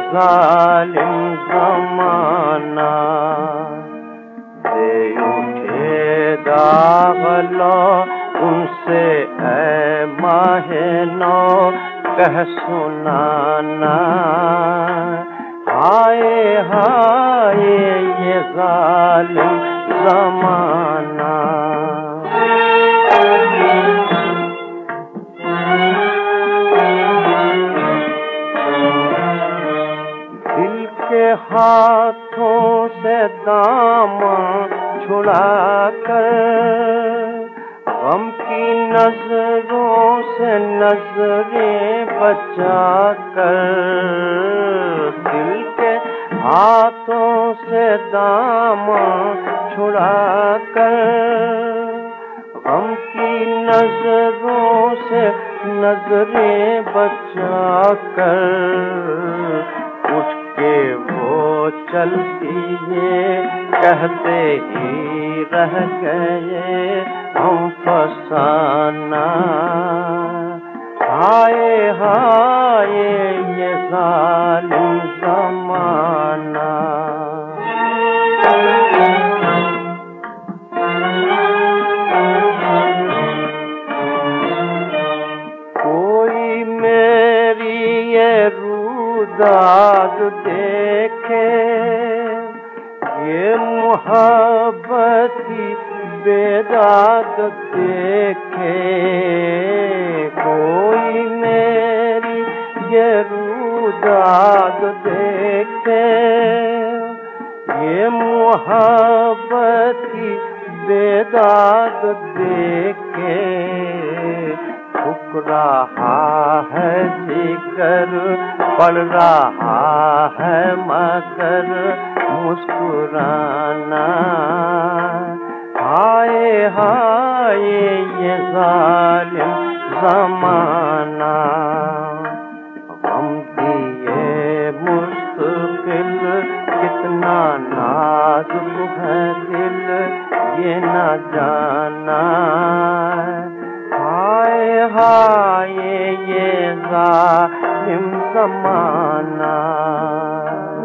जालिम ज़माना दे उठे दाग लो उनसे ऐ माहे नौ कह सुनाना। हाय हाय ये जालिम ज़माना। दिल के हाथों से दामन छुड़ा कर गम की नजरों से नजरें बचा कर, दिल के हाथों से दामन छुड़ा कर गम की नजरों से नजरें बचा कर उठ के वो चलती है कहते ही रह गए हम फसाना। हाय हाय ये जालिम ज़माना। कोई मेरी ये रूदाद देखे ये मोहब्बत की बेदाद देखे, कोई मेरी ये रूदाद देखे ये मोहब्बत की बेदाद देखे, ठुक रहा है जिगर पड़ रहा है मगर मुस्कुराना। हाय हाय ये जालिम ज़माना। गम दिए मुस्तकिल कितना नाजुक है दिल ये न जाना। हाय हाय ये जालिम ज़माना।